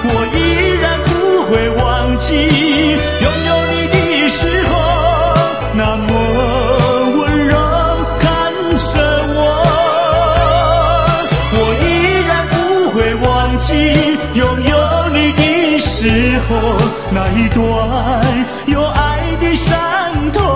我依然不会忘记拥有你的时候那么温柔看着我。我依然不会忘记拥有你的时候那一段有爱的伤痛。